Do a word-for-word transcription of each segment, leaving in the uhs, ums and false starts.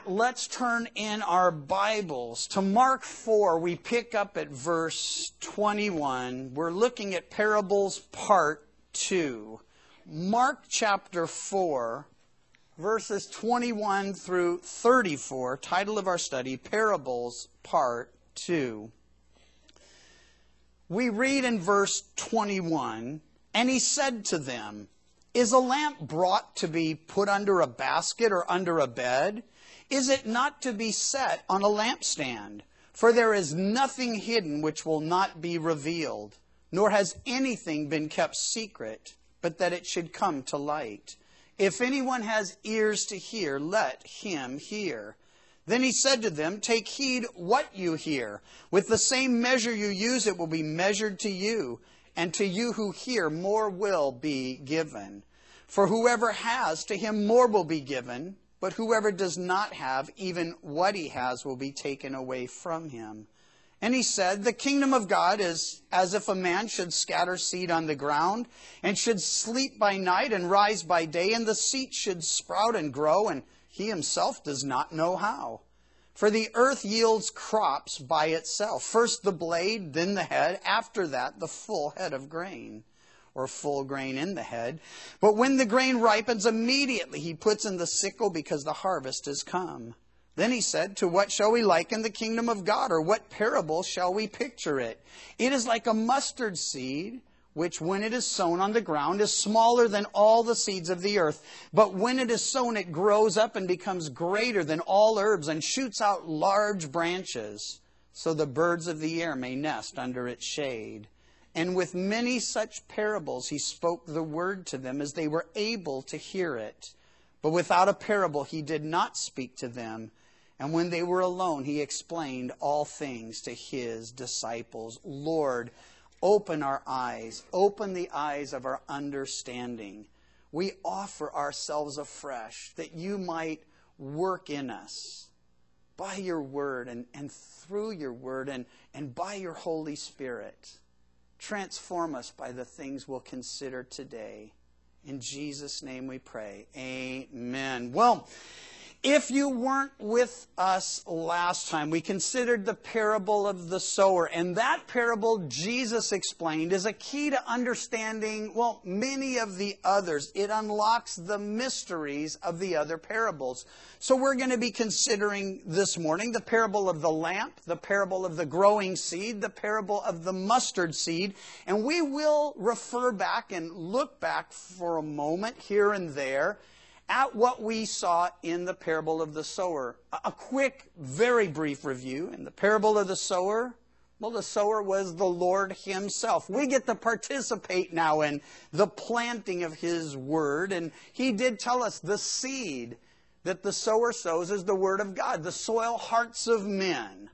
that, let's turn in our Bibles to Mark four. We pick up at verse twenty-one. We're looking at parables part two. Mark chapter four, verses twenty-one through thirty-four. Title of our study, Parables part two. We read in verse twenty-one, "And he said to them, Is a lamp brought to be put under a basket or under a bed? Is it not to be set on a lampstand? For there is nothing hidden which will not be revealed, nor has anything been kept secret, but that it should come to light. If anyone has ears to hear, let him hear." Then he said to them, "Take heed what you hear. With the same measure you use, it will be measured to you. And to you who hear, more will be given. For whoever has, to him more will be given. But whoever does not have, even what he has will be taken away from him." And he said, "The kingdom of God is as if a man should scatter seed on the ground, and should sleep by night and rise by day, and the seed should sprout and grow, and he himself does not know how. For the earth yields crops by itself. First the blade, then the head, after that the full head of grain, or full grain in the head. But when the grain ripens, immediately he puts in the sickle, because the harvest is come." Then he said, "To what shall we liken the kingdom of God, or what parable shall we picture it? It is like a mustard seed, which when it is sown on the ground is smaller than all the seeds of the earth. But when it is sown, it grows up and becomes greater than all herbs, and shoots out large branches, so the birds of the air may nest under its shade." And with many such parables he spoke the word to them, as they were able to hear it. But without a parable he did not speak to them. And when they were alone, he explained all things to his disciples. Lord, open our eyes, open the eyes of our understanding. We offer ourselves afresh, that you might work in us by your word, and, and through your word, and, and by your Holy Spirit. Transform us by the things we'll consider today. In Jesus' name we pray. Amen. Well, if you weren't with us last time, we considered the parable of the sower. And that parable, Jesus explained, is a key to understanding, well, many of the others. It unlocks the mysteries of the other parables. So we're going to be considering this morning the parable of the lamp, the parable of the growing seed, the parable of the mustard seed. And we will refer back and look back for a moment here and there at what we saw in the parable of the sower. A quick, very brief review. In the parable of the sower, well, the sower was the Lord himself. We get to participate now in the planting of his word. And he did tell us the seed that the sower sows is the word of God, the soil hearts of men.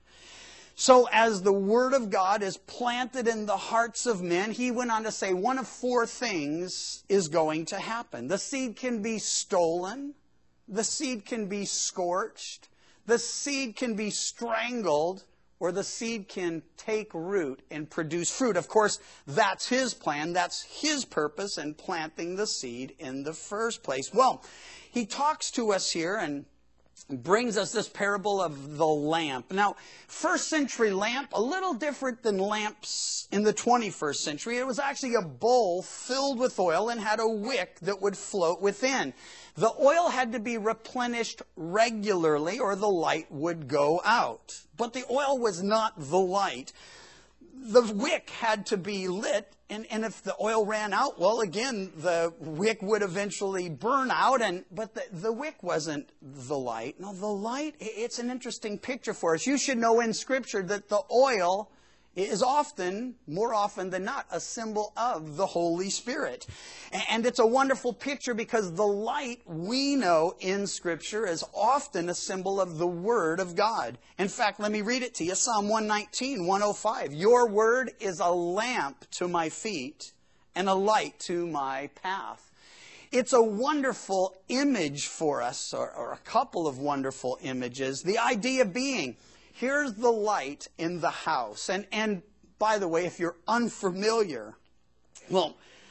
So as the word of God is planted in the hearts of men, he went on to say one of four things is going to happen. The seed can be stolen. The seed can be scorched. The seed can be strangled. Or the seed can take root and produce fruit. Of course, that's his plan. That's his purpose in planting the seed in the first place. Well, he talks to us here and brings us this parable of the lamp. Now, first century lamp, a little different than lamps in the twenty-first century. It was actually a bowl filled with oil and had a wick that would float within. The oil had to be replenished regularly or the light would go out. But the oil was not the light. The wick had to be lit, and, and if the oil ran out, well, again, the wick would eventually burn out, and but the, the wick wasn't the light. No, the light, it's an interesting picture for us. You should know in Scripture that the oil is often, more often than not, a symbol of the Holy Spirit. And it's a wonderful picture because the light we know in Scripture is often a symbol of the Word of God. In fact, let me read it to you. Psalm one nineteen, one oh five. "Your word is a lamp to my feet and a light to my path." It's a wonderful image for us, or, or a couple of wonderful images. The idea being, here's the light in the house. And, and by the way, if you're unfamiliar, well,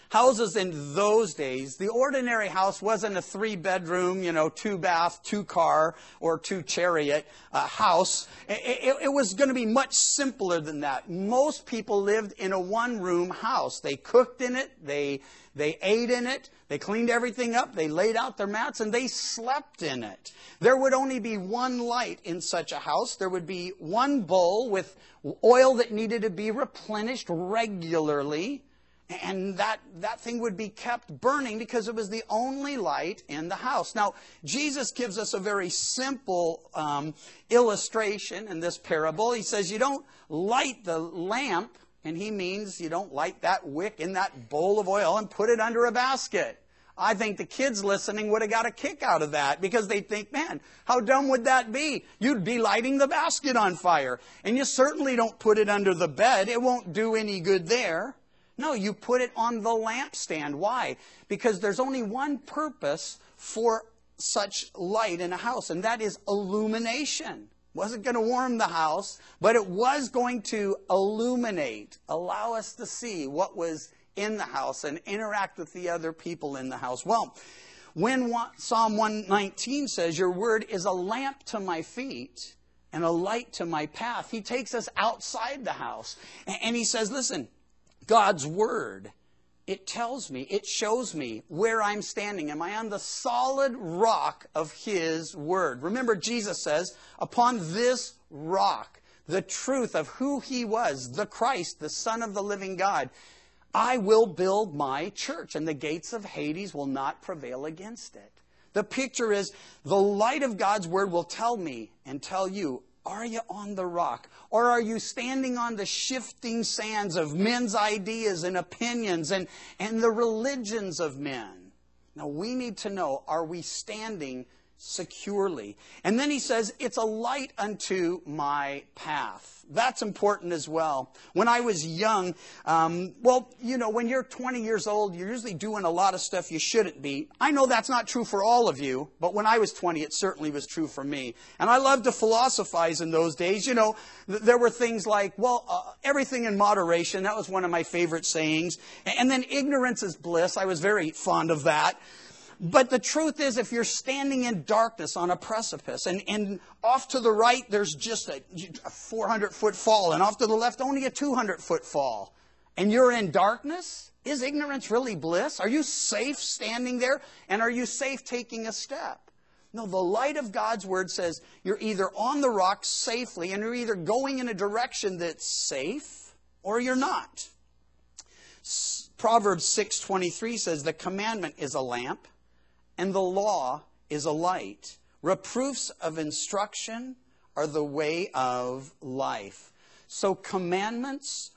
houses in those days, the ordinary house wasn't a three-bedroom, you know, two-bath, two-car, or two-chariot uh, house. It, it, it was going to be much simpler than that. Most people lived in a one-room house. They cooked in it. They They ate in it. They cleaned everything up. They laid out their mats, and they slept in it. There would only be one light in such a house. There would be one bowl with oil that needed to be replenished regularly. And that, that thing would be kept burning because it was the only light in the house. Now, Jesus gives us a very simple um, illustration in this parable. He says you don't light the lamp, and he means you don't light that wick in that bowl of oil and put it under a basket. I think the kids listening would have got a kick out of that because they'd think, man, how dumb would that be? You'd be lighting the basket on fire. And you certainly don't put it under the bed. It won't do any good there. No, you put it on the lampstand. Why? Because there's only one purpose for such light in a house, and that is illumination. It wasn't going to warm the house, but it was going to illuminate, allow us to see what was in the house and interact with the other people in the house. Well, when Psalm one nineteen says, your word is a lamp to my feet and a light to my path, he takes us outside the house. And he says, listen, God's word, it tells me, it shows me where I'm standing. Am I on the solid rock of his word? Remember, Jesus says, upon this rock, the truth of who he was, the Christ, the Son of the living God, I will build my church, and the gates of Hades will not prevail against it. The picture is the light of God's word will tell me and tell you, are you on the rock? Or are you standing on the shifting sands of men's ideas and opinions and, and the religions of men? Now we need to know, are we standing securely? And then he says, it's a light unto my path. That's important as well. When I was young, um, well, you know, when you're twenty years old, you're usually doing a lot of stuff you shouldn't be. I know that's not true for all of you, but when I was twenty, it certainly was true for me. And I loved to philosophize in those days. You know, th- there were things like, well, uh, everything in moderation. That was one of my favorite sayings. And then ignorance is bliss. I was very fond of that. But the truth is, if you're standing in darkness on a precipice, and, and off to the right, there's just a, a four hundred foot fall, and off to the left, only a two hundred foot fall, and you're in darkness, is ignorance really bliss? Are you safe standing there? And are you safe taking a step? No, the light of God's word says you're either on the rock safely, and you're either going in a direction that's safe, or you're not. Proverbs six twenty-three says, the commandment is a lamp, and the law is a light. Reproofs of instruction are the way of life. So commandments,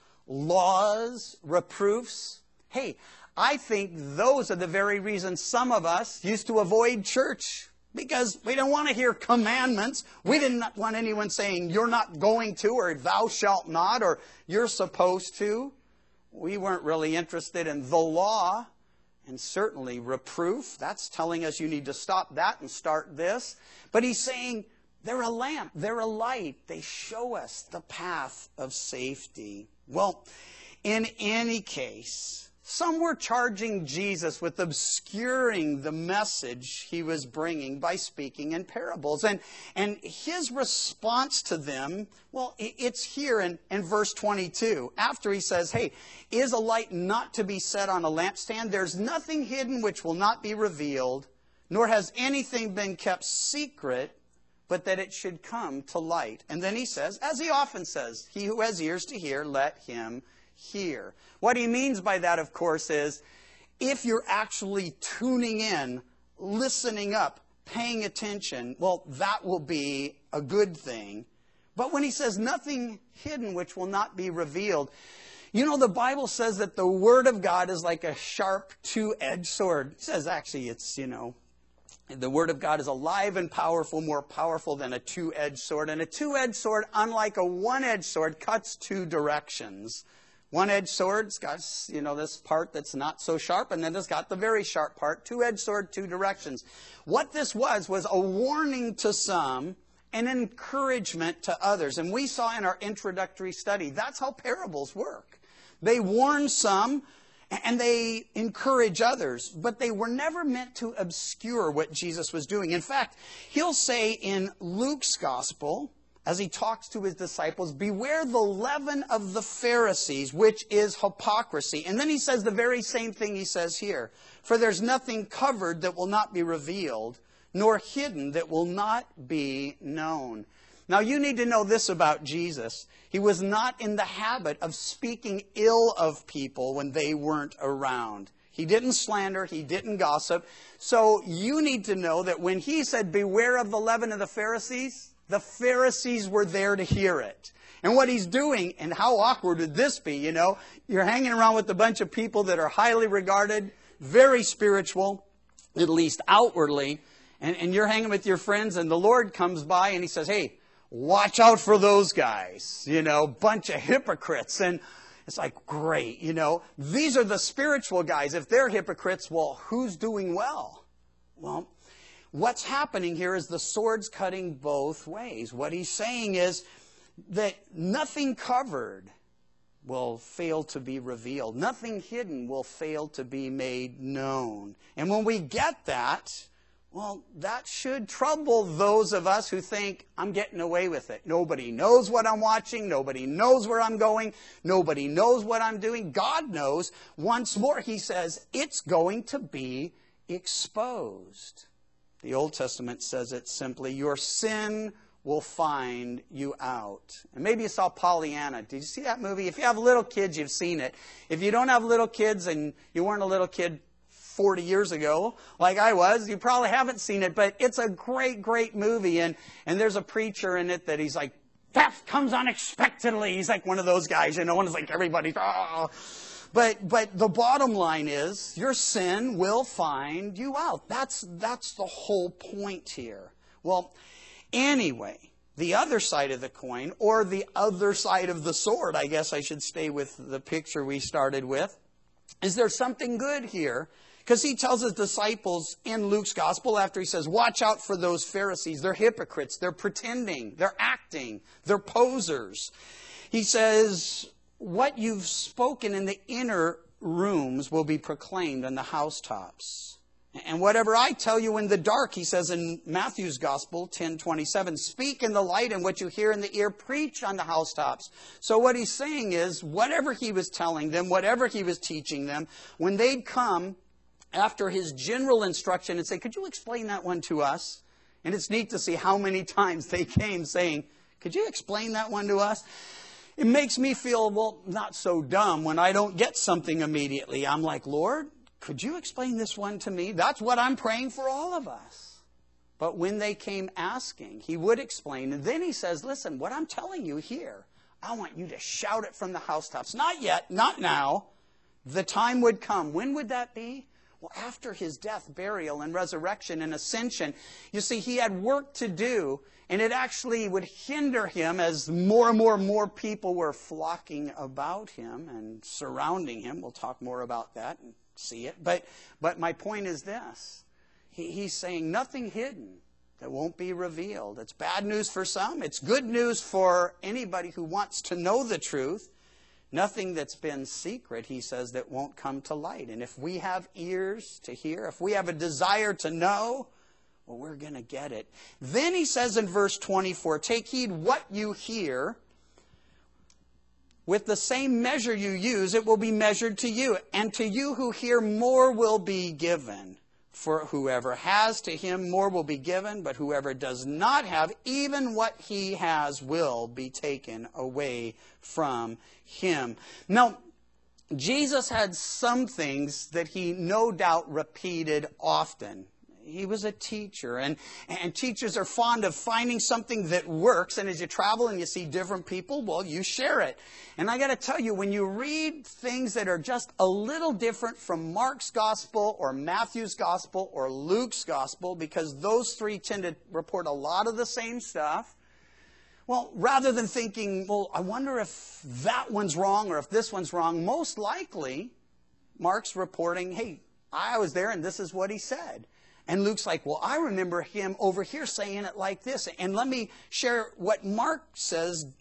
laws, reproofs, hey, I think those are the very reasons some of us used to avoid church. Because we didn't want to hear commandments. We didn't want anyone saying, you're not going to, or thou shalt not, or you're supposed to. We weren't really interested in the law. And certainly reproof, that's telling us you need to stop that and start this. But he's saying they're a lamp, they're a light. They show us the path of safety. Well, in any case, some were charging Jesus with obscuring the message he was bringing by speaking in parables. And, and his response to them, well, it's here in, in verse twenty-two. After he says, hey, is a light not to be set on a lampstand? There's nothing hidden which will not be revealed, nor has anything been kept secret, but that it should come to light. And then he says, as he often says, he who has ears to hear, let him hear. What he means by that, of course, is if you're actually tuning in, listening up, paying attention, well, that will be a good thing. But when he says nothing hidden which will not be revealed, you know, the Bible says that the Word of God is like a sharp two-edged sword. It says actually it's, you know, the Word of God is alive and powerful, more powerful than a two-edged sword. And a two-edged sword, unlike a one-edged sword, cuts two directions. One-edged sword's got, you know, this part that's not so sharp, and then it's got the very sharp part. Two-edged sword, two directions. What this was, was a warning to some, an encouragement to others. And we saw in our introductory study, that's how parables work. They warn some, and they encourage others, but they were never meant to obscure what Jesus was doing. In fact, he'll say in Luke's gospel, as he talks to his disciples, beware the leaven of the Pharisees, which is hypocrisy. And then he says the very same thing he says here. For there's nothing covered that will not be revealed, nor hidden that will not be known. Now you need to know this about Jesus. He was not in the habit of speaking ill of people when they weren't around. He didn't slander. He didn't gossip. So you need to know that when he said, beware of the leaven of the Pharisees, the Pharisees were there to hear it. And what he's doing, and how awkward would this be, you know? You're hanging around with a bunch of people that are highly regarded, very spiritual, at least outwardly, and, and you're hanging with your friends, and the Lord comes by and he says, hey, watch out for those guys, you know, bunch of hypocrites. And it's like, great, you know, these are the spiritual guys. If they're hypocrites, well, who's doing well? Well, what's happening here is the sword's cutting both ways. What he's saying is that nothing covered will fail to be revealed. Nothing hidden will fail to be made known. And when we get that, well, that should trouble those of us who think, I'm getting away with it. Nobody knows what I'm watching. Nobody knows where I'm going. Nobody knows what I'm doing. God knows. Once more, he says, it's going to be exposed. The Old Testament says it simply, your sin will find you out. And maybe you saw Pollyanna. Did you see that movie? If you have little kids, you've seen it. If you don't have little kids and you weren't a little kid forty years ago, like I was, you probably haven't seen it, but it's a great, great movie. And, and there's a preacher in it that he's like, theft comes unexpectedly. He's like one of those guys, you know, and it's like everybody's, oh. But but the bottom line is, your sin will find you out. That's that's the whole point here. Well, anyway, the other side of the coin, or the other side of the sword, I guess I should stay with the picture we started with, is there something good here? Because he tells his disciples in Luke's gospel, after he says, watch out for those Pharisees. They're hypocrites. They're pretending. They're acting. They're posers. He says, what you've spoken in the inner rooms will be proclaimed on the housetops. And whatever I tell you in the dark, he says in Matthew's Gospel, ten twenty-seven, speak in the light, and what you hear in the ear, preach on the housetops. So what he's saying is, whatever he was telling them, whatever he was teaching them, when they'd come after his general instruction and say, could you explain that one to us? And it's neat to see how many times they came saying, could you explain that one to us? It makes me feel, well, not so dumb when I don't get something immediately. I'm like, Lord, could you explain this one to me? That's what I'm praying for all of us. But when they came asking, he would explain. And then he says, listen, what I'm telling you here, I want you to shout it from the housetops. Not yet, not now. The time would come. When would that be? Well, after his death, burial, and resurrection and ascension. You see, he had work to do, and it actually would hinder him as more and more and more people were flocking about him and surrounding him. We'll talk more about that and see it. But but my point is this. He, he's saying nothing hidden that won't be revealed. It's bad news for some. It's good news for anybody who wants to know the truth. Nothing that's been secret, he says, that won't come to light. And if we have ears to hear, if we have a desire to know, well, we're going to get it. Then he says in verse twenty-four, take heed what you hear. With the same measure you use, it will be measured to you. And to you who hear, more will be given. For whoever has, to him more will be given. But whoever does not have, even what he has will be taken away from him. Now, Jesus had some things that he no doubt repeated often. He was a teacher, and, and teachers are fond of finding something that works, and as you travel and you see different people, well, you share it. And I got to tell you, when you read things that are just a little different from Mark's gospel or Matthew's gospel or Luke's gospel, because those three tend to report a lot of the same stuff, well, rather than thinking, well, I wonder if that one's wrong or if this one's wrong, most likely Mark's reporting, hey, I was there and this is what he said. And Luke's like, well, I remember him over here saying it like this. And let me share what Mark says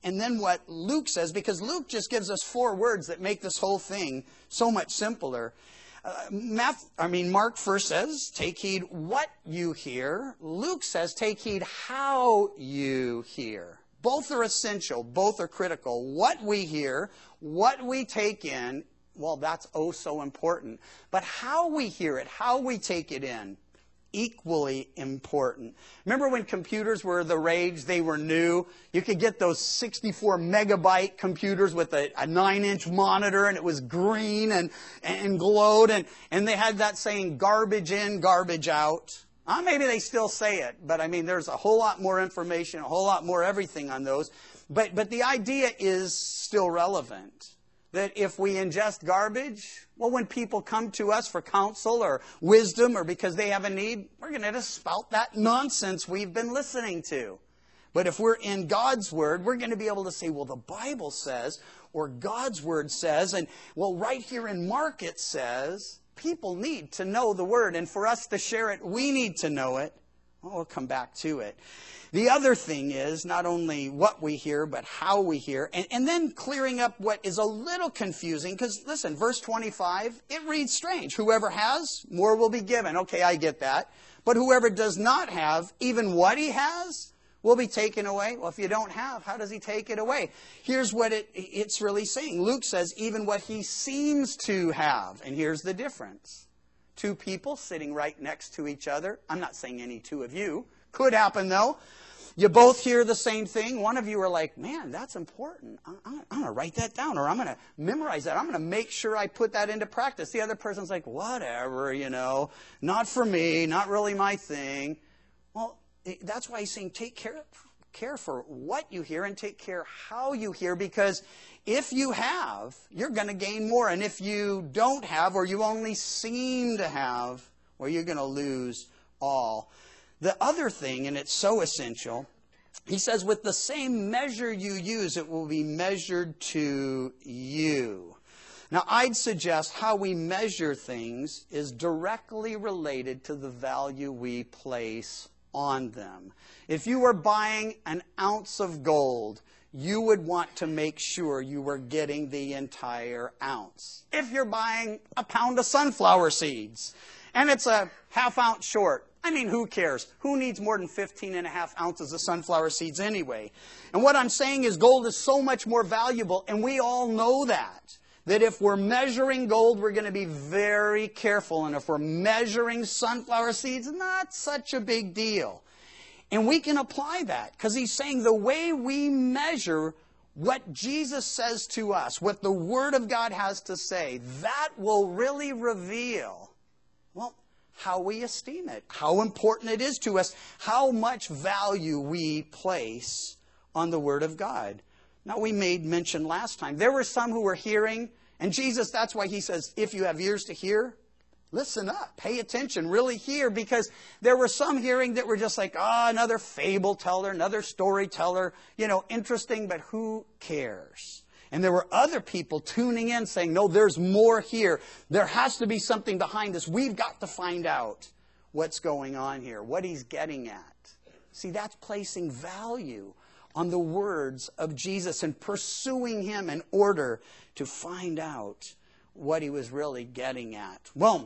and then what Luke says, because Luke just gives us four words that make this whole thing so much simpler. Uh, Math, I mean, Mark first says, take heed what you hear. Luke says, take heed how you hear. Both are essential. Both are critical. What we hear, what we take in, well, that's oh so important. But how we hear it, how we take it in, equally important. Remember when computers were the rage? They were new. You could get those sixty-four megabyte computers with a, a nine inch monitor, and it was green and, and glowed, and, and they had that saying, garbage in, garbage out. Uh, maybe they still say it, but I mean, there's a whole lot more information, a whole lot more everything on those. But, but the idea is still relevant. That if we ingest garbage, well, when people come to us for counsel or wisdom or because they have a need, we're going to just spout that nonsense we've been listening to. But if we're in God's Word, we're going to be able to say, well, the Bible says, or God's Word says, and well, right here in Mark it says, people need to know the Word. And for us to share it, we need to know it. Well, we'll come back to it. The other thing is not only what we hear, but how we hear. And, and then clearing up what is a little confusing. Because listen, verse twenty-five, it reads strange. Whoever has, more will be given. Okay, I get that. But whoever does not have, even what he has, will be taken away. Well, if you don't have, how does he take it away? Here's what it, it's really saying. Luke says, even what he seems to have. And here's the difference. Two people sitting right next to each other. I'm not saying any two of you. Could happen, though. You both hear the same thing. One of you are like, man, that's important. I'm, I'm, I'm going to write that down, or I'm going to memorize that. I'm going to make sure I put that into practice. The other person's like, whatever, you know, not for me, not really my thing. Well, that's why he's saying take care, care for what you hear and take care how you hear, because if you have, you're going to gain more. And if you don't have, or you only seem to have, well, you're going to lose all. The other thing, and it's so essential, he says, with the same measure you use, it will be measured to you. Now, I'd suggest how we measure things is directly related to the value we place on them. If you were buying an ounce of gold, you would want to make sure you were getting the entire ounce. If you're buying a pound of sunflower seeds, and it's a half ounce short, I mean, who cares? Who needs more than fifteen and a half ounces of sunflower seeds anyway? And what I'm saying is gold is so much more valuable, and we all know that. That if we're measuring gold, we're going to be very careful. And if we're measuring sunflower seeds, not such a big deal. And we can apply that, because he's saying the way we measure what Jesus says to us, what the Word of God has to say, that will really reveal, well, how we esteem it, how important it is to us, how much value we place on the Word of God. Now, we made mention last time, there were some who were hearing, and Jesus, that's why he says, if you have ears to hear, listen up, pay attention, really hear, because there were some hearing that were just like, ah, oh, another fable teller, another storyteller, you know, interesting, but who cares? And there were other people tuning in saying, no, there's more here. There has to be something behind this. We've got to find out what's going on here, what he's getting at. See, that's placing value on the words of Jesus and pursuing him in order to find out what he was really getting at. Well,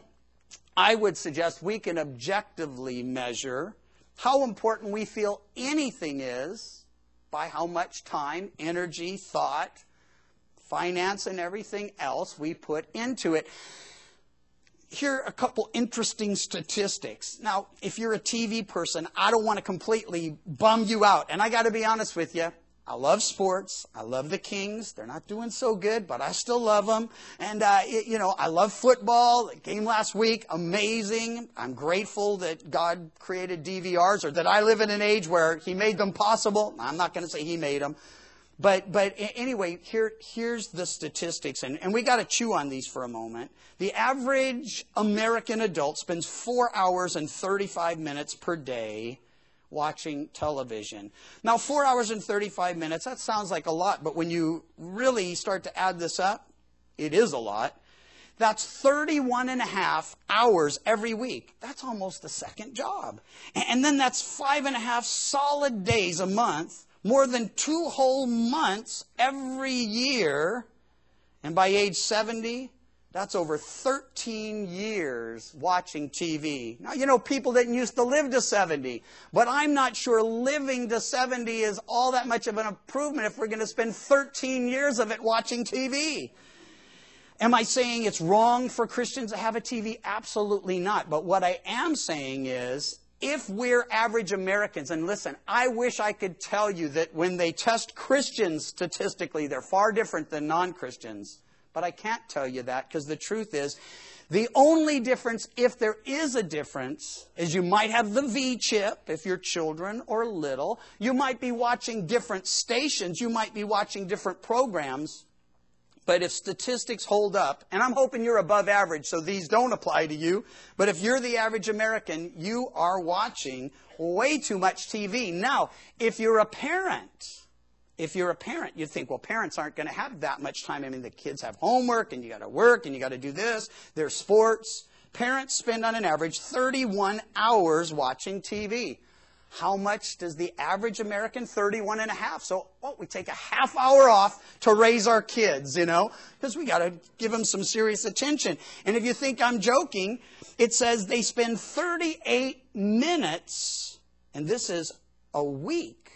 I would suggest we can objectively measure how important we feel anything is by how much time, energy, thought, finance, and everything else we put into it. Here are a couple interesting statistics. Now, if you're a T V person, I don't want to completely bum you out. And I got to be honest with you. I love sports. I love the Kings. They're not doing so good, but I still love them. And, uh, it, you know, I love football. The game last week, amazing. I'm grateful that God created D V Rs, or that I live in an age where he made them possible. I'm not going to say he made them. But but anyway, here here's the statistics, and, and we got to chew on these for a moment. The average American adult spends four hours and thirty-five minutes per day watching television. Now, four hours and thirty-five minutes, that sounds like a lot, but when you really start to add this up, it is a lot. That's thirty-one and a half hours every week. That's almost a second job. And then that's five and a half solid days a month, more than two whole months every year. And by age seventy, that's over thirteen years watching T V. Now, you know, people didn't used to live to seventy, but I'm not sure living to seventy is all that much of an improvement if we're going to spend thirteen years of it watching T V. Am I saying it's wrong for Christians to have a T V? Absolutely not. But what I am saying is, if we're average Americans, and listen, I wish I could tell you that when they test Christians statistically, they're far different than non-Christians. But I can't tell you that, because the truth is, the only difference, if there is a difference, is you might have the V chip if you're children or little. You might be watching different stations. You might be watching different programs. But if statistics hold up, and I'm hoping you're above average, so these don't apply to you, but if you're the average American, you are watching way too much T V. Now, if you're a parent, if you're a parent, you think, well, parents aren't going to have that much time. I mean, the kids have homework, and you got to work, and you got to do this. There's sports. Parents spend on an average thirty-one hours watching T V. How much does the average American? thirty-one and a half. So, oh, we take a half hour off to raise our kids, you know, because we got to give them some serious attention. And if you think I'm joking, it says they spend thirty-eight minutes, and this is a week,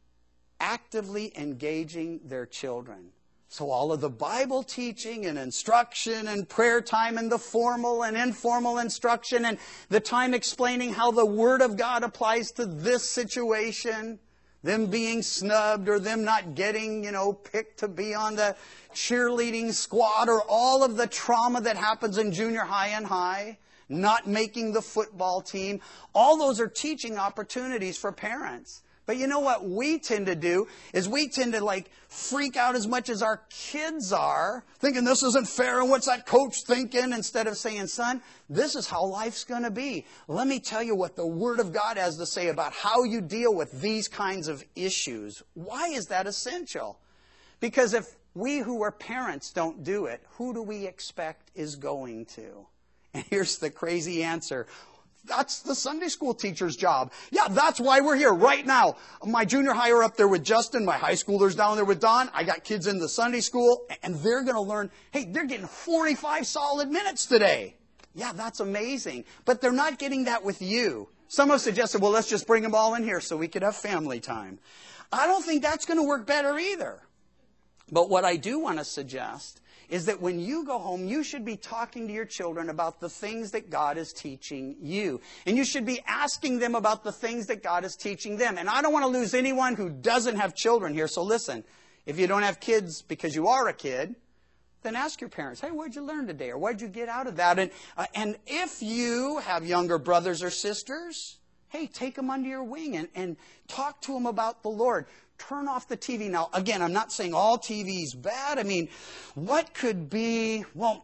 actively engaging their children. So all of the Bible teaching and instruction and prayer time and the formal and informal instruction and the time explaining how the Word of God applies to this situation, them being snubbed or them not getting, you know, picked to be on the cheerleading squad, or all of the trauma that happens in junior high and high, not making the football team. All those are teaching opportunities for parents. But you know what we tend to do is we tend to like freak out as much as our kids are, thinking this isn't fair and what's that coach thinking, instead of saying, son, this is how life's going to be. Let me tell you what the Word of God has to say about how you deal with these kinds of issues. Why is that essential? Because if we who are parents don't do it, who do we expect is going to? And here's the crazy answer. That's the Sunday school teacher's job. Yeah, that's why we're here right now. My junior high are up there with Justin. My high schoolers down there with Don. I got kids in the Sunday school, and they're going to learn, hey, they're getting forty-five solid minutes today. Yeah, that's amazing. But they're not getting that with you. Some have suggested, well, let's just bring them all in here so we could have family time. I don't think that's going to work better either. But what I do want to suggest is that when you go home, you should be talking to your children about the things that God is teaching you. And you should be asking them about the things that God is teaching them. And I don't want to lose anyone who doesn't have children here. So listen, if you don't have kids because you are a kid, then ask your parents, hey, what did you learn today? Or what did you get out of that? And, uh, and if you have younger brothers or sisters, hey, take them under your wing and, and talk to them about the Lord. Turn off the T V. Now, again, I'm not saying all T V is bad. I mean, what could be, well,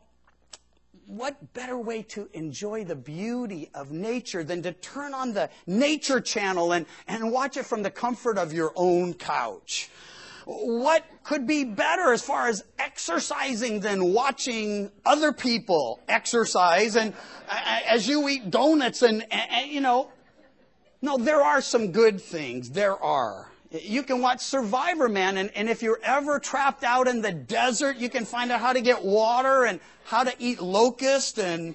what better way to enjoy the beauty of nature than to turn on the Nature Channel and, and watch it from the comfort of your own couch? What could be better as far as exercising than watching other people exercise and uh, as you eat donuts and, and, you know, no, there are some good things. There are. You can watch Survivor Man, and, and if you're ever trapped out in the desert, you can find out how to get water and how to eat locust, and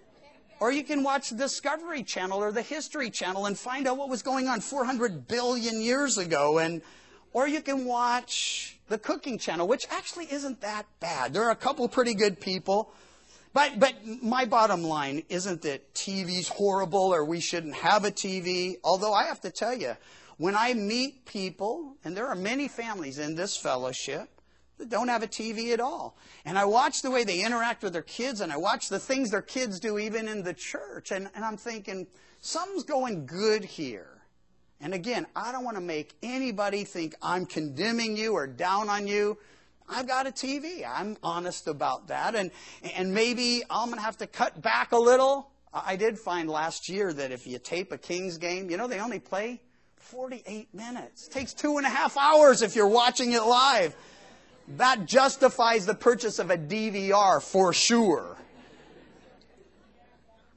or you can watch the Discovery Channel or the History Channel and find out what was going on four hundred billion years ago, and or you can watch the Cooking Channel, which actually isn't that bad. There are a couple pretty good people. But, but my bottom line isn't that T V's horrible or we shouldn't have a T V, although I have to tell you, when I meet people, and there are many families in this fellowship that don't have a T V at all, and I watch the way they interact with their kids, and I watch the things their kids do even in the church, and, and I'm thinking, something's going good here. And again, I don't want to make anybody think I'm condemning you or down on you. I've got a T V. I'm honest about that, and, and maybe I'm going to have to cut back a little. I did find last year that if you tape a Kings game, you know, they only play forty-eight minutes. It takes two and a half hours if you're watching it live. That justifies the purchase of a D V R for sure.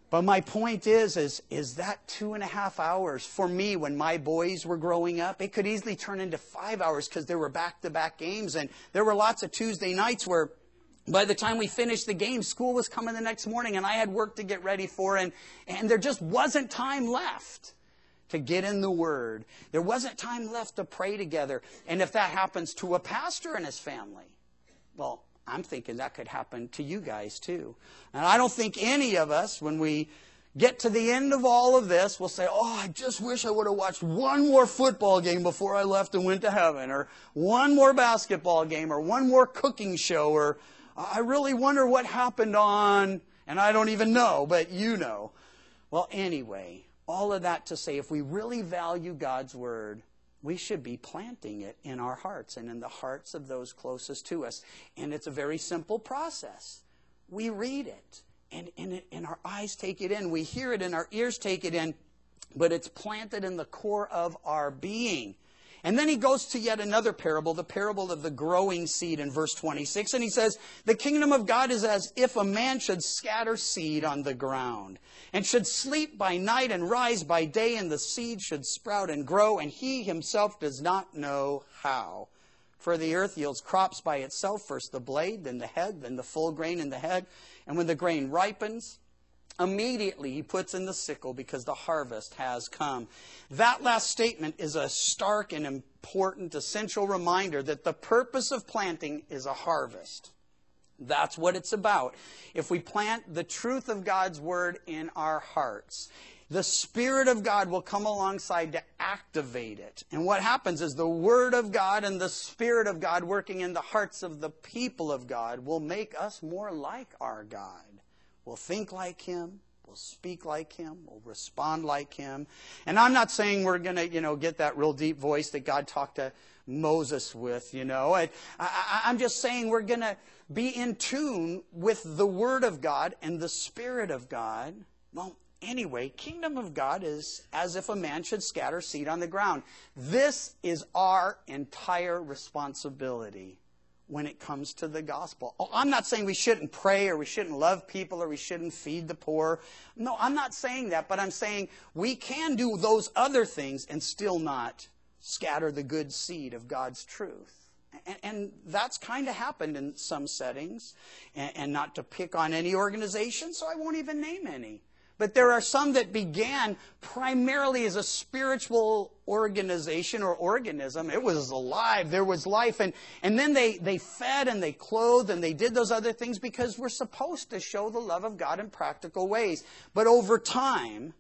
But my point is, is, is that two and a half hours for me when my boys were growing up, it could easily turn into five hours because there were back-to-back games. And there were lots of Tuesday nights where by the time we finished the game, school was coming the next morning and I had work to get ready for. And, and there just wasn't time left to get in the Word. There wasn't time left to pray together. And if that happens to a pastor and his family, well, I'm thinking that could happen to you guys too. And I don't think any of us, when we get to the end of all of this, will say, oh, I just wish I would have watched one more football game before I left and went to heaven, or one more basketball game, or one more cooking show, or I really wonder what happened on, and I don't even know, but you know. Well, anyway, all of that to say, if we really value God's Word, we should be planting it in our hearts and in the hearts of those closest to us. And it's a very simple process. We read it, and, and, it, and our eyes take it in. We hear it, and our ears take it in. But it's planted in the core of our being. And then he goes to yet another parable, the parable of the growing seed in verse twenty-six. And he says, the kingdom of God is as if a man should scatter seed on the ground, and should sleep by night and rise by day, and the seed should sprout and grow, and he himself does not know how. For the earth yields crops by itself, first the blade, then the head, then the full grain in the head. And when the grain ripens, immediately he puts in the sickle because the harvest has come. That last statement is a stark and important, essential reminder that the purpose of planting is a harvest. That's what it's about. If we plant the truth of God's Word in our hearts, the Spirit of God will come alongside to activate it. And what happens is the Word of God and the Spirit of God working in the hearts of the people of God will make us more like our God. We'll think like Him. We'll speak like Him. We'll respond like Him. And I'm not saying we're going to, you know, get that real deep voice that God talked to Moses with, you know. I, I, I'm just saying we're going to be in tune with the Word of God and the Spirit of God. Well, anyway, kingdom of God is as if a man should scatter seed on the ground. This is our entire responsibility when it comes to the gospel. Oh, I'm not saying we shouldn't pray or we shouldn't love people or we shouldn't feed the poor. No, I'm not saying that, but I'm saying we can do those other things and still not scatter the good seed of God's truth. And, and that's kind of happened in some settings, and, and not to pick on any organization, so I won't even name any. But there are some that began primarily as a spiritual organization or organism. It was alive. There was life. And, and then they, they fed and they clothed and they did those other things because we're supposed to show the love of God in practical ways. But over time,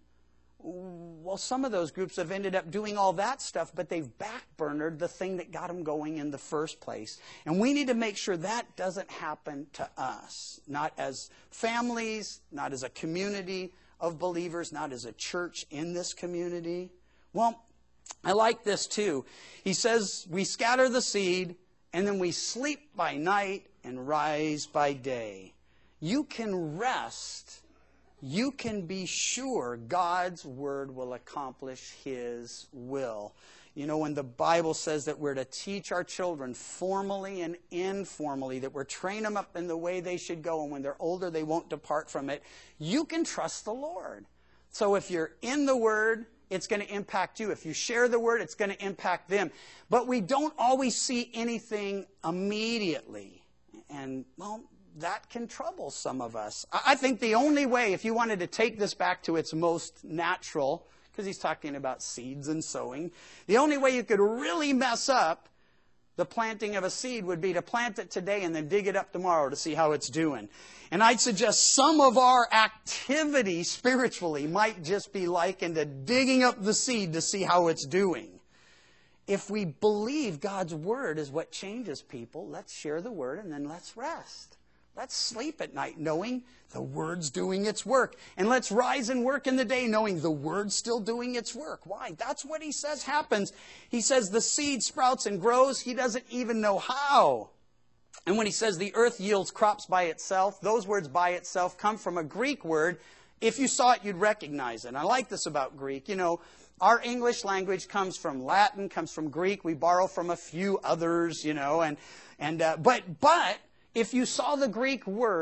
well, some of those groups have ended up doing all that stuff, but they've backburnered the thing that got them going in the first place. And we need to make sure that doesn't happen to us. Not as families, not as a community of believers, not as a church in this community. Well, I like this too. He says we scatter the seed and then we sleep by night and rise by day. You can rest. You can be sure God's Word will accomplish His will. You know, when the Bible says that we're to teach our children formally and informally, that we're train them up in the way they should go, and when they're older, they won't depart from it, you can trust the Lord. So if you're in the Word, it's going to impact you. If you share the Word, it's going to impact them. But we don't always see anything immediately. And, well, that can trouble some of us. I think the only way, if you wanted to take this back to its most natural, because he's talking about seeds and sowing, the only way you could really mess up the planting of a seed would be to plant it today and then dig it up tomorrow to see how it's doing. And I'd suggest some of our activity spiritually might just be likened to digging up the seed to see how it's doing. If we believe God's Word is what changes people, let's share the Word and then let's rest. Let's sleep at night knowing the Word's doing its work. And let's rise and work in the day knowing the Word's still doing its work. Why? That's what he says happens. He says the seed sprouts and grows. He doesn't even know how. And when he says the earth yields crops by itself, those words by itself come from a Greek word. If you saw it, you'd recognize it. I like this about Greek. You know, our English language comes from Latin, comes from Greek. We borrow from a few others, you know. and and uh, But but... if you saw the Greek word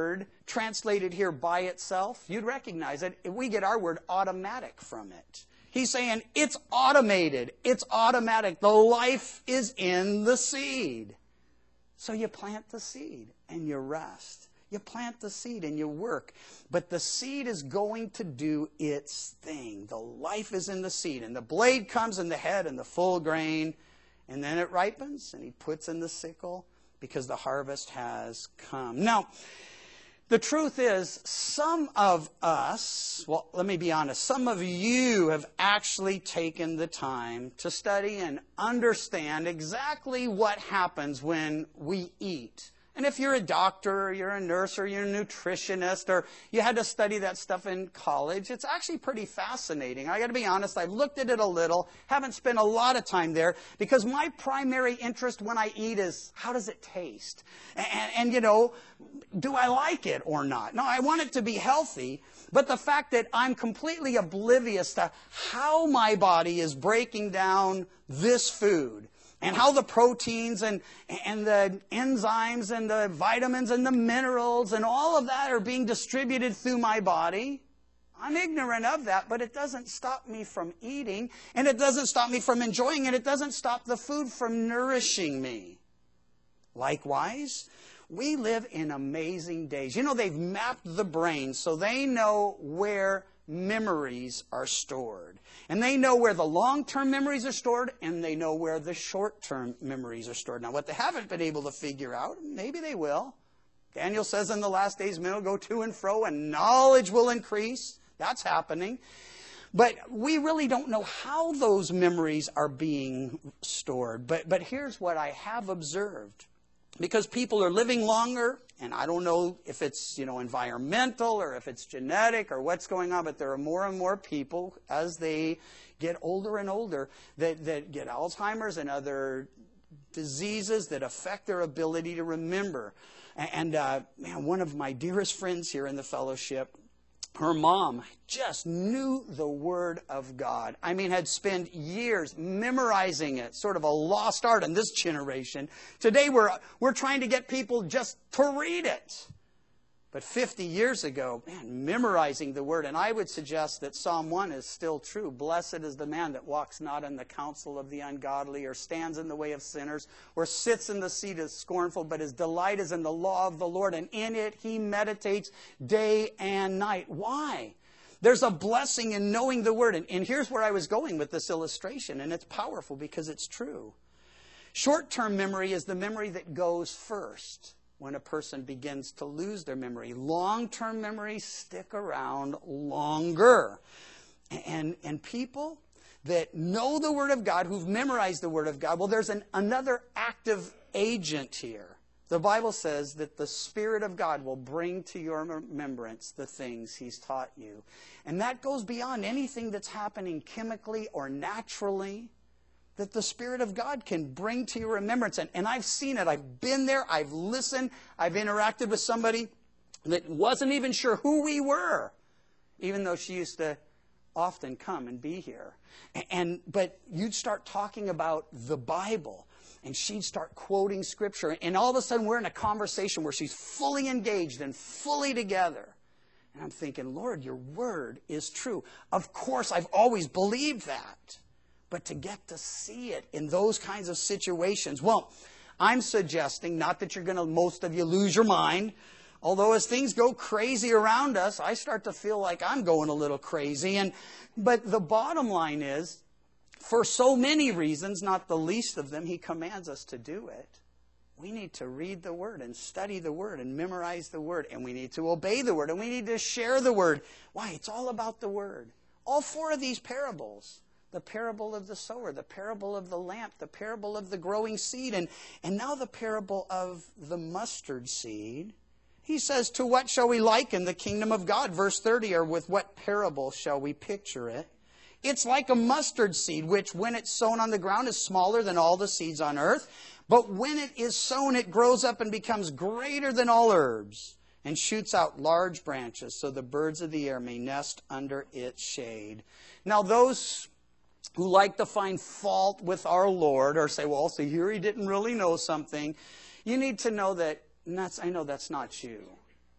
translated here by itself, you'd recognize it. We get our word automatic from it. He's saying it's automated. It's automatic. The life is in the seed. So you plant the seed and you rest. You plant the seed and you work. But the seed is going to do its thing. The life is in the seed. And the blade comes in the head and the full grain. And then it ripens and he puts in the sickle because the harvest has come. Now, the truth is, some of us, well, let me be honest, some of you have actually taken the time to study and understand exactly what happens when we eat. And if you're a doctor, or you're a nurse, or you're a nutritionist, or you had to study that stuff in college, it's actually pretty fascinating. I got to be honest, I've looked at it a little, haven't spent a lot of time there, because my primary interest when I eat is, how does it taste? And, and you know, do I like it or not? No, I want it to be healthy, but the fact that I'm completely oblivious to how my body is breaking down this food, and how the proteins and, and the enzymes and the vitamins and the minerals and all of that are being distributed through my body. I'm ignorant of that, but it doesn't stop me from eating, and it doesn't stop me from enjoying it. It doesn't stop the food from nourishing me. Likewise, we live in amazing days. You know, they've mapped the brain so they know where memories are stored. And they know where the long-term memories are stored, and they know where the short-term memories are stored. Now, what they haven't been able to figure out, maybe they will. Daniel says in the last days, men will go to and fro, and knowledge will increase. That's happening. But we really don't know how those memories are being stored. But, but here's what I have observed. Because people are living longer, and I don't know if it's, you know, environmental or if it's genetic or what's going on, but there are more and more people as they get older and older that, that get Alzheimer's and other diseases that affect their ability to remember. And, uh, man, one of my dearest friends here in the fellowship, her mom just knew the Word of God. I mean, had spent years memorizing it, sort of a lost art in this generation. Today we're, we're trying to get people just to read it. But fifty years ago, man, memorizing the Word. And I would suggest that Psalm one is still true. Blessed is the man that walks not in the counsel of the ungodly, or stands in the way of sinners, or sits in the seat of scornful, but his delight is in the law of the Lord, and in it he meditates day and night. Why? There's a blessing in knowing the Word. And, and here's where I was going with this illustration, and it's powerful because it's true. Short-term memory is the memory that goes first when a person begins to lose their memory. Long-term memories stick around longer. And, and people that know the Word of God, who've memorized the Word of God, well, there's an, another active agent here. The Bible says that the Spirit of God will bring to your remembrance the things He's taught you. And that goes beyond anything that's happening chemically or naturally, that the Spirit of God can bring to your remembrance. And, and I've seen it. I've been there. I've listened. I've interacted with somebody that wasn't even sure who we were, even though she used to often come and be here. And, and but you'd start talking about the Bible, and she'd start quoting Scripture. And all of a sudden, we're in a conversation where she's fully engaged and fully together. And I'm thinking, Lord, your Word is true. Of course, I've always believed that. But to get to see it in those kinds of situations, well, I'm suggesting, not that you're going to, most of you, lose your mind. Although as things go crazy around us, I start to feel like I'm going a little crazy. And but the bottom line is, for so many reasons, not the least of them, He commands us to do it. We need to read the Word and study the Word and memorize the Word. And we need to obey the Word. And we need to share the Word. Why? It's all about the Word. All four of these parables. The parable of the sower, the parable of the lamp, the parable of the growing seed, and, and now the parable of the mustard seed. He says, to what shall we liken the kingdom of God? Verse thirty, or with what parable shall we picture it? It's like a mustard seed, which when it's sown on the ground is smaller than all the seeds on earth. But when it is sown, it grows up and becomes greater than all herbs, and shoots out large branches, so the birds of the air may nest under its shade. Now those who like to find fault with our Lord, or say, well, see, here He didn't really know something, you need to know that, and that's, I know that's not you.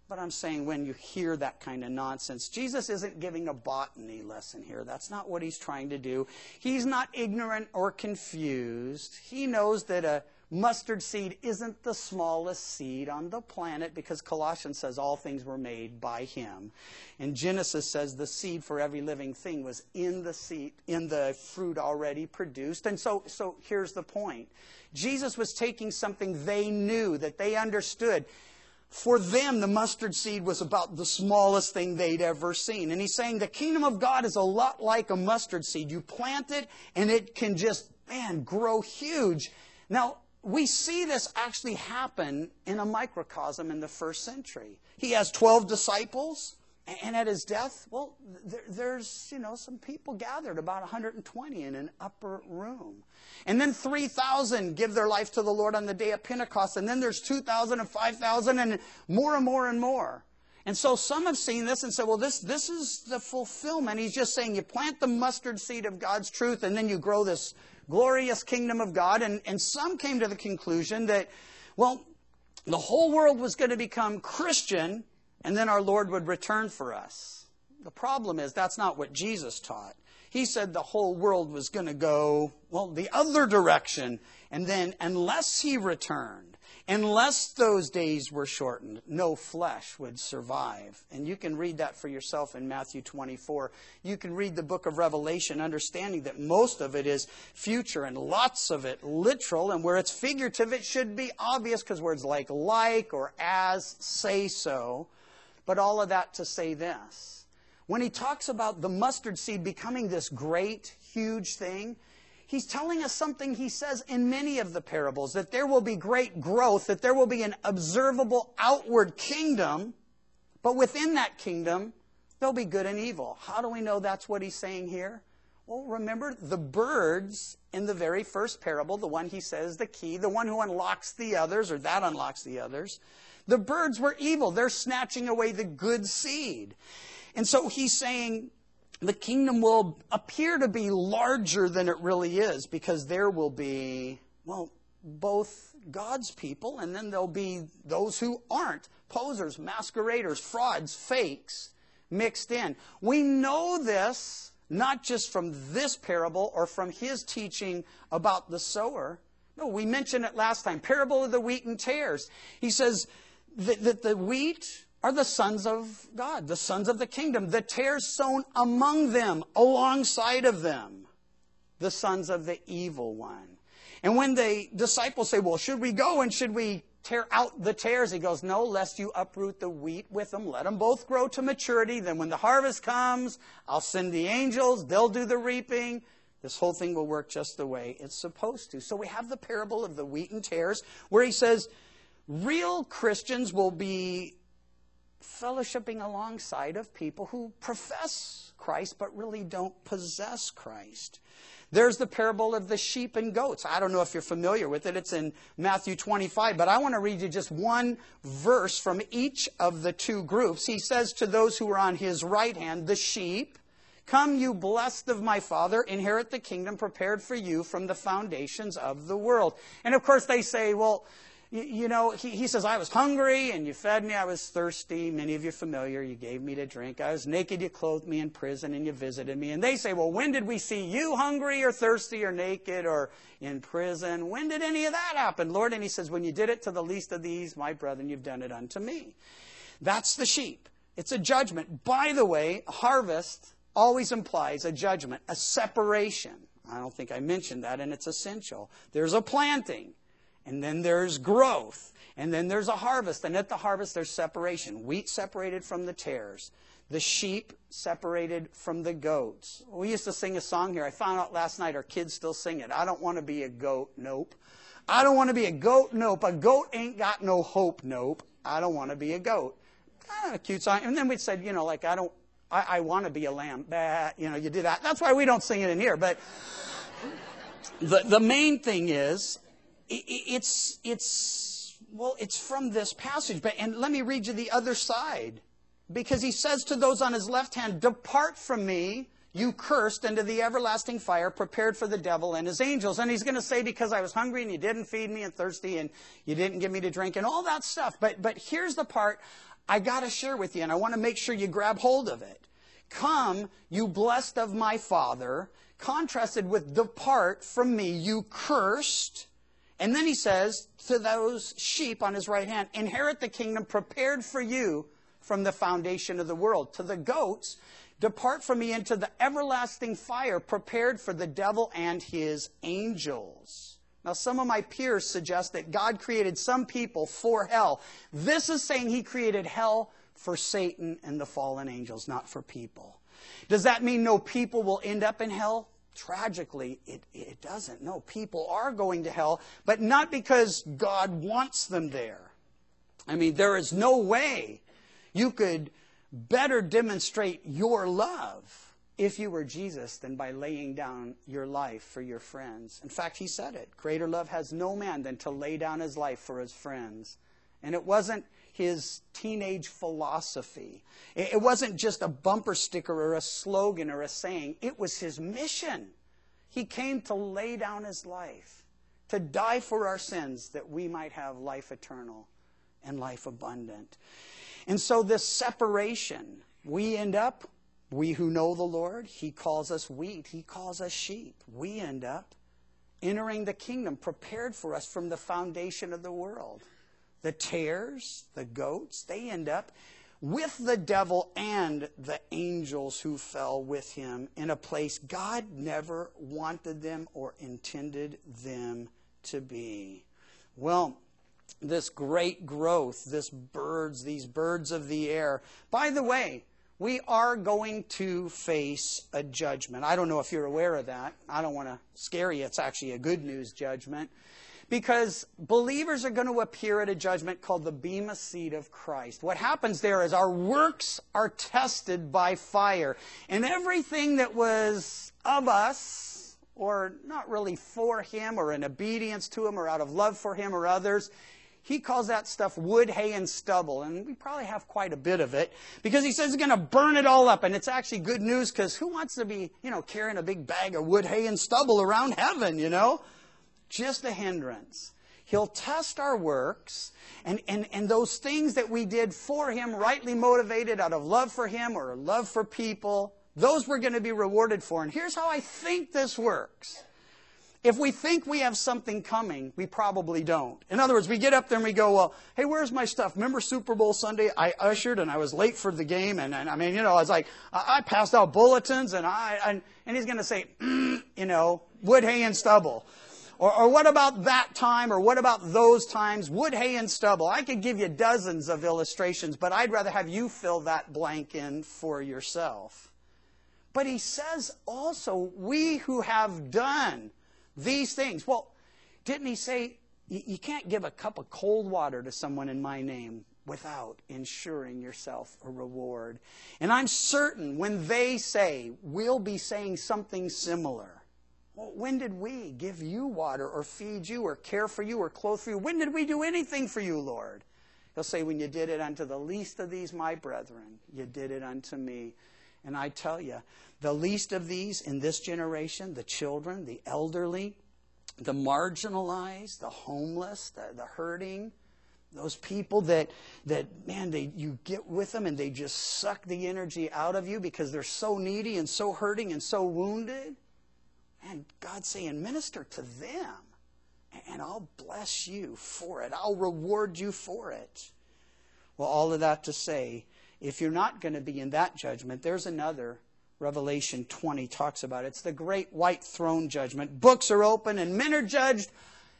But I'm saying when you hear that kind of nonsense, Jesus isn't giving a botany lesson here. That's not what he's trying to do. He's not ignorant or confused. He knows that a mustard seed isn't the smallest seed on the planet, because Colossians says all things were made by him. And Genesis says the seed for every living thing was in the seed, in the fruit already produced. And so, so here's the point. Jesus was taking something they knew, that they understood. For them, the mustard seed was about the smallest thing they'd ever seen. And he's saying the kingdom of God is a lot like a mustard seed. You plant it, and it can just, man, grow huge. Now, we see this actually happen in a microcosm in the first century. He has twelve disciples, and at his death, well, there, there's, you know, some people gathered, about one hundred twenty in an upper room. And then three thousand give their life to the Lord on the day of Pentecost. And then there's two thousand and five thousand and more and more and more. And so some have seen this and said, well, this, this is the fulfillment. He's just saying you plant the mustard seed of God's truth, and then you grow this glorious kingdom of God. And, and some came to the conclusion that, well, the whole world was going to become Christian, and then our Lord would return for us. The problem is that's not what Jesus taught. He said the whole world was going to go, well, the other direction. And then unless he returned, unless those days were shortened, no flesh would survive. And you can read that for yourself in Matthew twenty-four. You can read the book of Revelation, understanding that most of it is future and lots of it literal. And where it's figurative, it should be obvious, because words like like or as say so. But all of that to say this. When he talks about the mustard seed becoming this great, huge thing, he's telling us something he says in many of the parables, that there will be great growth, that there will be an observable outward kingdom, but within that kingdom, there'll be good and evil. How do we know that's what he's saying here? Well, remember the birds in the very first parable, the one he says the key, the one who unlocks the others, or that unlocks the others. The birds were evil. They're snatching away the good seed. And so he's saying the kingdom will appear to be larger than it really is, because there will be, well, both God's people, and then there'll be those who aren't. Posers, masqueraders, frauds, fakes mixed in. We know this not just from this parable or from his teaching about the sower. No, we mentioned it last time. Parable of the wheat and tares. He says that, that the wheat are the sons of God, the sons of the kingdom. The tares sown among them, alongside of them, the sons of the evil one. And when the disciples say, well, should we go and should we tear out the tares? He goes, no, lest you uproot the wheat with them. Let them both grow to maturity. Then when the harvest comes, I'll send the angels. They'll do the reaping. This whole thing will work just the way it's supposed to. So we have the parable of the wheat and tares, where he says real Christians will be fellowshipping alongside of people who profess Christ but really don't possess Christ. There's the parable of the sheep and goats. I don't know if you're familiar with it. It's in Matthew twenty-five, but I want to read you just one verse from each of the two groups. He says to those who are on his right hand, the sheep, come, you blessed of my Father, inherit the kingdom prepared for you from the foundations of the world. And of course they say, well, You, you know, he, he says, I was hungry and you fed me. I was thirsty. Many of you are familiar. You gave me to drink. I was naked. You clothed me, in prison, and you visited me. And they say, well, when did we see you hungry or thirsty or naked or in prison? When did any of that happen, Lord? And he says, when you did it to the least of these, my brethren, you've done it unto me. That's the sheep. It's a judgment. By the way, harvest always implies a judgment, a separation. I don't think I mentioned that, and it's essential. There's a planting. And then there's growth. And then there's a harvest. And at the harvest, there's separation. Wheat separated from the tares. The sheep separated from the goats. We used to sing a song here. I found out last night our kids still sing it. I don't want to be a goat, nope. I don't want to be a goat, nope. A goat ain't got no hope, nope. I don't want to be a goat. Kind of a cute song. And then we said, you know, like, I don't, I, I want to be a lamb. Bah, you know, you do that. That's why we don't sing it in here. But the, the main thing is, It's, it's, well, it's from this passage. But, and let me read you the other side. Because he says to those on his left hand, depart from me, you cursed, into the everlasting fire prepared for the devil and his angels. And he's going to say, because I was hungry and you didn't feed me, and thirsty and you didn't give me to drink, and all that stuff. But, but here's the part I got to share with you, and I want to make sure you grab hold of it. Come, you blessed of my Father, contrasted with depart from me, you cursed. And then he says to those sheep on his right hand, inherit the kingdom prepared for you from the foundation of the world. To the goats, depart from me into the everlasting fire prepared for the devil and his angels. Now, some of my peers suggest that God created some people for hell. This is saying he created hell for Satan and the fallen angels, not for people. Does that mean no people will end up in hell? Tragically, it, it doesn't. No, people are going to hell, but not because God wants them there. I mean, there is no way you could better demonstrate your love if you were Jesus than by laying down your life for your friends. In fact, he said it. Greater love has no man than to lay down his life for his friends. And it wasn't his teenage philosophy. It wasn't just a bumper sticker or a slogan or a saying. It was his mission. He came to lay down his life, to die for our sins that we might have life eternal and life abundant. And so this separation, we end up, we who know the Lord, he calls us wheat, he calls us sheep. We end up entering the kingdom prepared for us from the foundation of the world. The tares, the goats, they end up with the devil and the angels who fell with him in a place God never wanted them or intended them to be. Well, this great growth, this birds, these birds of the air. By the way, we are going to face a judgment. I don't know if you're aware of that. I don't want to scare you. It's actually a good news judgment. Because believers are going to appear at a judgment called the Bema Seat of Christ. What happens there is our works are tested by fire. And everything that was of us, or not really for him, or in obedience to him, or out of love for him or others, he calls that stuff wood, hay, and stubble. And we probably have quite a bit of it. Because he says he's going to burn it all up. And it's actually good news, because who wants to be, you know, carrying a big bag of wood, hay, and stubble around heaven, you know? Just a hindrance. He'll test our works, and, and, and those things that we did for him, rightly motivated out of love for him or love for people, those we're going to be rewarded for. And here's how I think this works. If we think we have something coming, we probably don't. In other words, we get up there and we go, well, hey, where's my stuff? Remember Super Bowl Sunday? I ushered and I was late for the game. And, and I mean, you know, I was like, I, I passed out bulletins and I, and, and he's going to say, mm, you know, wood, hay, and stubble. Or, or what about that time? Or what about those times? Wood, hay, and stubble. I could give you dozens of illustrations, but I'd rather have you fill that blank in for yourself. But he says also, we who have done these things. Well, didn't he say, you can't give a cup of cold water to someone in my name without ensuring yourself a reward? And I'm certain when they say, we'll be saying something similar. Well, when did we give you water or feed you or care for you or clothe for you? When did we do anything for you, Lord? He'll say, when you did it unto the least of these, my brethren, you did it unto me. And I tell you, the least of these in this generation, the children, the elderly, the marginalized, the homeless, the, the hurting, those people that, that man, they, you get with them and they just suck the energy out of you because they're so needy and so hurting and so wounded. And God's saying, minister to them, and I'll bless you for it. I'll reward you for it. Well, all of that to say, if you're not going to be in that judgment, there's another. Revelation twenty talks about it. It's the great white throne judgment. Books are open and men are judged.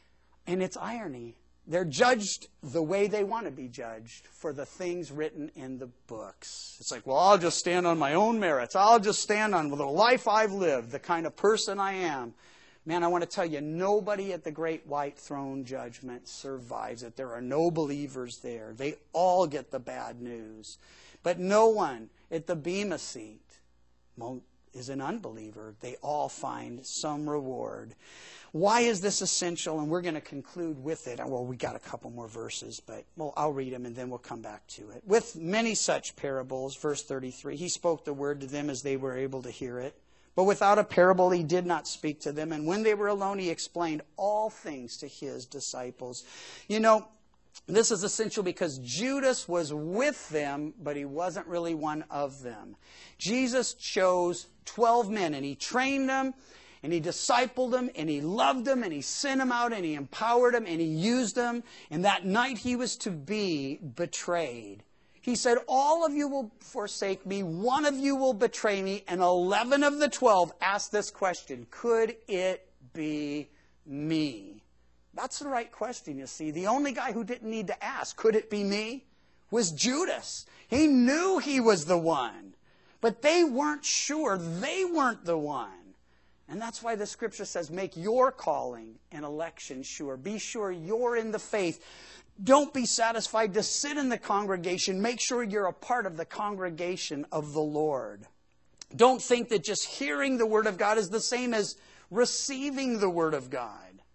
And it's irony. They're judged the way they want to be judged for the things written in the books. It's like, well, I'll just stand on my own merits. I'll just stand on the life I've lived, the kind of person I am. Man, I want to tell you, nobody at the great white throne judgment survives it. There are no believers there. They all get the bad news. But no one at the Bema Seat won't is an unbeliever, they all find some reward. Why is this essential? And we're going to conclude with it. Well, we got a couple more verses, but well, I'll read them and then we'll come back to it. With many such parables, verse thirty-three, he spoke the word to them as they were able to hear it. But without a parable, he did not speak to them. And when they were alone, he explained all things to his disciples. You know, this is essential because Judas was with them, but he wasn't really one of them. Jesus chose twelve men, and he trained them, and he discipled them, and he loved them, and he sent them out, and he empowered them, and he used them. And that night he was to be betrayed. He said, all of you will forsake me, one of you will betray me, and eleven of the twelve asked this question, could it be me? That's the right question, you see. The only guy who didn't need to ask, could it be me, was Judas. He knew he was the one, but they weren't sure they weren't the one. And that's why the scripture says, make your calling and election sure. Be sure you're in the faith. Don't be satisfied to sit in the congregation. Make sure you're a part of the congregation of the Lord. Don't think that just hearing the Word of God is the same as receiving the Word of God.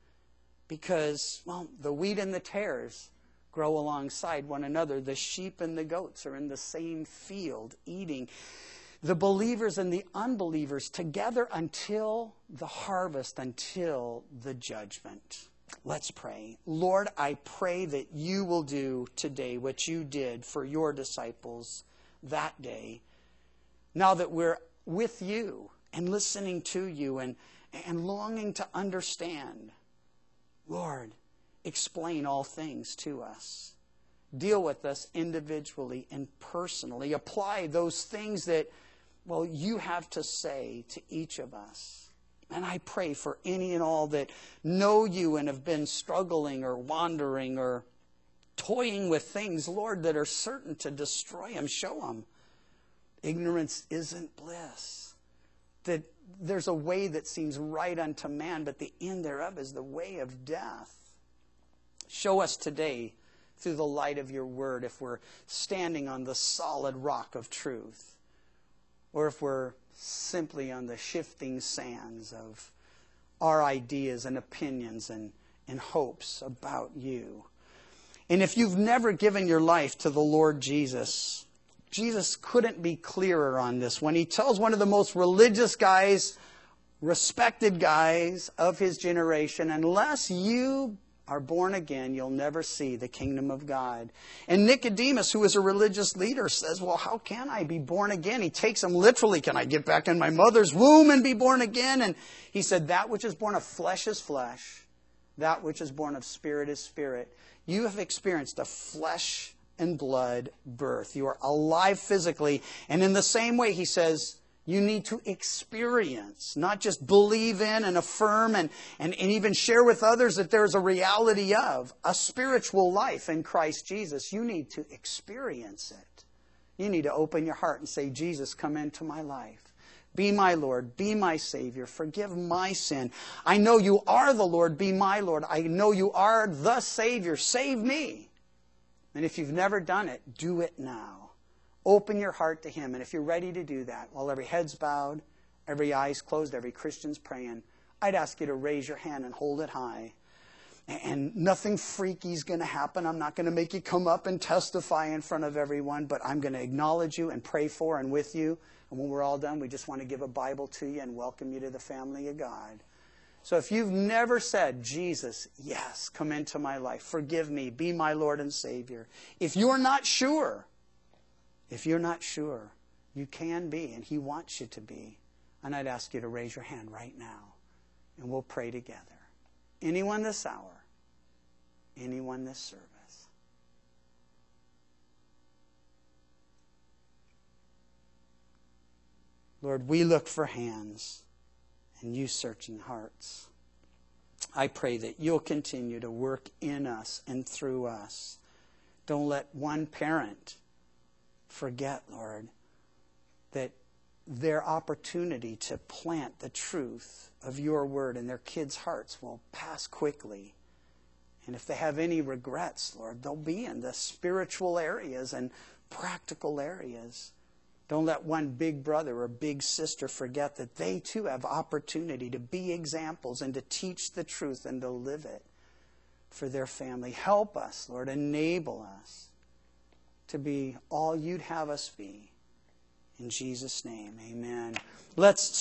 Because, well, the wheat and the tares grow alongside one another. The sheep and the goats are in the same field eating. The believers and the unbelievers together until the harvest, until the judgment. Let's pray. Lord, I pray that you will do today what you did for your disciples that day. Now that we're with you and listening to you and, and longing to understand, Lord, explain all things to us. Deal with us individually and personally. Apply those things that, well, you have to say to each of us. And I pray for any and all that know you and have been struggling or wandering or toying with things, Lord, that are certain to destroy them. Show them ignorance isn't bliss. That there's a way that seems right unto man, but the end thereof is the way of death. Show us today through the light of your word if we're standing on the solid rock of truth, or if we're simply on the shifting sands of our ideas and opinions and, and hopes about you. And if you've never given your life to the Lord Jesus, Jesus couldn't be clearer on this when he tells one of the most religious guys, respected guys of his generation, unless you are born again, you'll never see the kingdom of God. And Nicodemus, who is a religious leader, says, well, how can I be born again? He takes him literally. Can I get back in my mother's womb and be born again? And he said, that which is born of flesh is flesh. That which is born of spirit is spirit. You have experienced a flesh and blood birth. You are alive physically. And in the same way, he says, you need to experience, not just believe in and affirm and, and, and even share with others that there's a reality of a spiritual life in Christ Jesus. You need to experience it. You need to open your heart and say, Jesus, come into my life. Be my Lord. Be my Savior. Forgive my sin. I know you are the Lord. Be my Lord. I know you are the Savior. Save me. And if you've never done it, do it now. Open your heart to Him. And if you're ready to do that, while every head's bowed, every eye's closed, every Christian's praying, I'd ask you to raise your hand and hold it high. And nothing freaky is going to happen. I'm not going to make you come up and testify in front of everyone, but I'm going to acknowledge you and pray for and with you. And when we're all done, we just want to give a Bible to you and welcome you to the family of God. So if you've never said, Jesus, yes, come into my life, forgive me, be my Lord and Savior. If you're not sure, If you're not sure, you can be, and He wants you to be. And I'd ask you to raise your hand right now, and we'll pray together. Anyone this hour? Anyone this service? Lord, we look for hands, and you searching hearts. I pray that you'll continue to work in us and through us. Don't let one parent forget, Lord, that their opportunity to plant the truth of your word in their kids' hearts will pass quickly. And if they have any regrets, Lord, they'll be in the spiritual areas and practical areas. Don't let one big brother or big sister forget that they too have opportunity to be examples and to teach the truth and to live it for their family. Help us, Lord. Enable us to be all you'd have us be. In Jesus' name, amen. Let's